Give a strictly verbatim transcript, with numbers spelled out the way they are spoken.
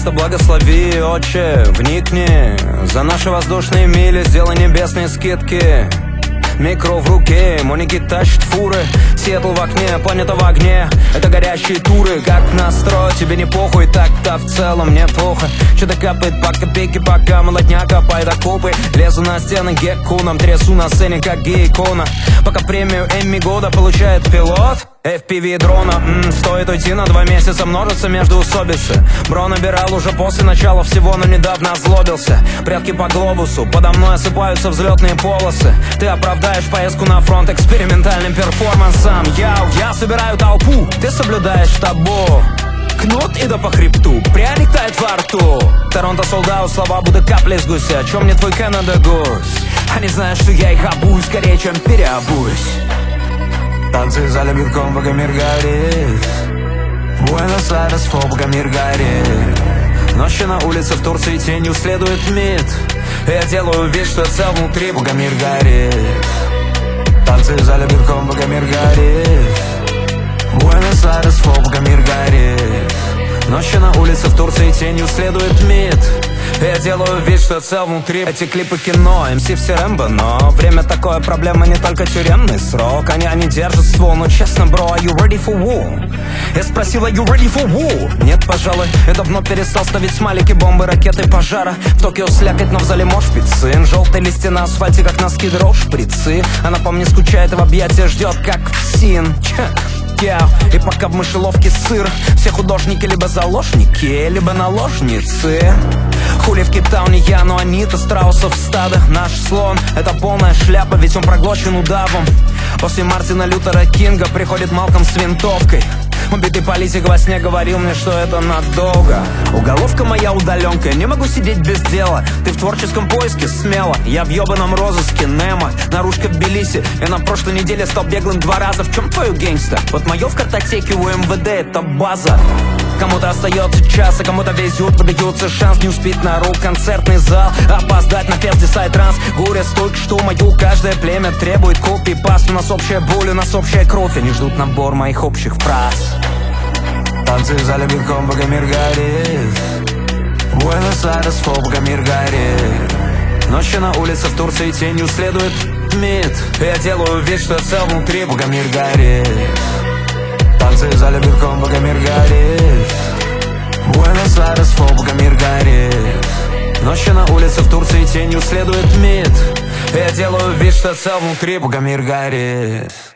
Просто благослови, Отче, вникни. За наши воздушные мили сделай небесные скидки. Микро в руке, Моники тащит фуры. Сиэтл в окне, планета в огне. Это горящие туры, как настрой. Тебе не похуй, так-то в целом мне плохо. Что-то капает по копейке, пока молодня копает окопы. Лезу на стены геккуном, трясу на сцене, как гей-икона. Пока премию Эмми года получает пилот эф пи ви дрона. М-м, стоит уйти на два месяца, множится между усобицы. Бро набирал уже после начала всего, но недавно озлобился. Прятки по глобусу, подо мной осыпаются взлетные полосы. Ты оправдаешь поездку на фронт экспериментальным перформансом. Яу, я собираю толпу, ты соблюдаешь табу. Кнут и да по хребту, пряник тает во рту. Торонто солдат, слова будто капли с гуся. О чем мне твой Canada Goose? Они знают, что я их обуюсь скорее, чем переобуюсь. Танцы в зале битком, пока мир горит. Буэнос-Айрес, фол, пока мир горит. Ночью на улице в Турции тенью следует МИД. Я делаю вид, что я цел внутри, пока мир горит. Танцы в зале битком, пока мир горит. Буэнос-Айрес, фол, пока мир горит. Ночью на улице в Турции тенью следует МИД. Я делаю вид, что я цел внутри. Эти клипы кино, эм си все Рэмбо. Но время такое, проблема не только тюремный срок. Они, они держат ствол, но честно, бро, are you ready for war? Я спросил, are you ready for war? Нет, пожалуй, я давно перестал ставить смайлики, бомбы, ракеты, пожара. В Токио слякоть, но в зале мошпит сын. Желтые листья на асфальте, как носки дров, шприцы. Она по мне скучает и в объятия ждет, как псин. И пока в мышеловке сыр, все художники либо заложники, либо наложницы. Хули в Кейптауне я, но они-то страусов стадо. Наш слон — это полная шляпа, ведь он проглочен удавом. После Мартина Лютера Кинга приходит Малком с винтовкой. Убитый политик во сне говорил мне, что это надолго. Уголовка моя удаленка, не могу сидеть без дела. Ты в творческом поиске смело, я в ебаном розыске Немо. Наружка в Тбилиси, я на прошлой неделе стал беглым два раза. В чем твою гейнгста? Вот мое в картотеке у эм вэ дэ — это база. Кому-то остается час, а кому-то везет, подается шанс не успеть на рок-концертный зал. Опоздать на фест Десайд Транс. Горе столько, что мою каждое племя требует копий-паст. У нас общая боль, у нас общая кровь. Они ждут набор моих общих фраз. Танцы в зале битком, пока мир горит. Буэнос-Айрес, фол, пока мир горит. Ночью на улице в Турции тенью следует МИД. Я делаю вид, что я цел внутри, пока мир горит. Танцы в зале битком, пока мир горит. Буэнос-Айрес, фол, пока мир горит. Ночью на улице в Турции тенью следует МИД. Я делаю вид, что я цел внутри, пока мир горит.